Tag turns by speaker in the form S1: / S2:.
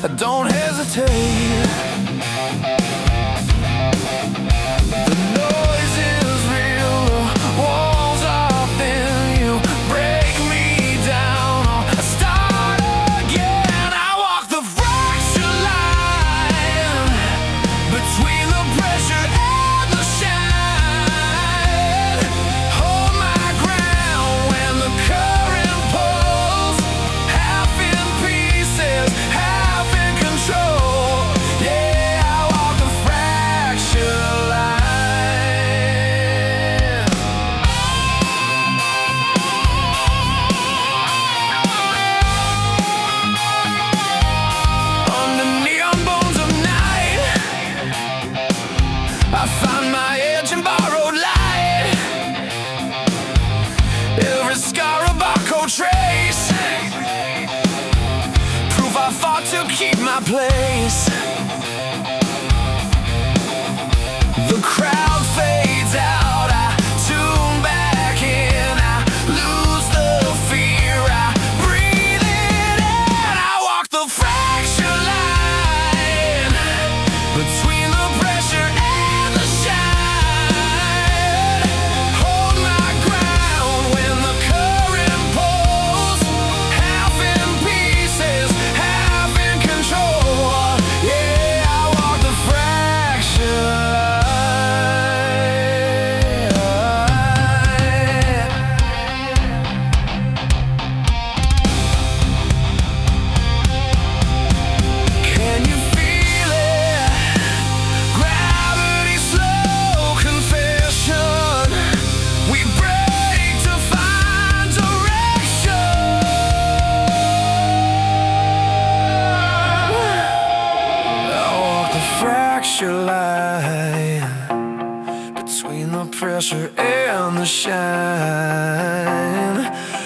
S1: I don't hesitate. The noise is real, the walls are thin. You break me down, I start again. I walk the fracture line between the pressure and the shine. Hold my ground when the current pulls, half in pieces, half in control. Yeah, I walk the fracture line. Under neon bones of night, I find my edge in borrowed light. Every scar a barcode trace, proof I fought to keep my place. The crowd fades out, I tune back in. I lose the fear, I breathe it in. I walk the fracture line between the pressure and the shine. Hold my ground when the current pulls, half in pieces, half in control. Yeah, I walk the fracture line. Can you feel it? Gravity, slow confession. We break to find direction. I walk the fracture line between the pressure and the shine.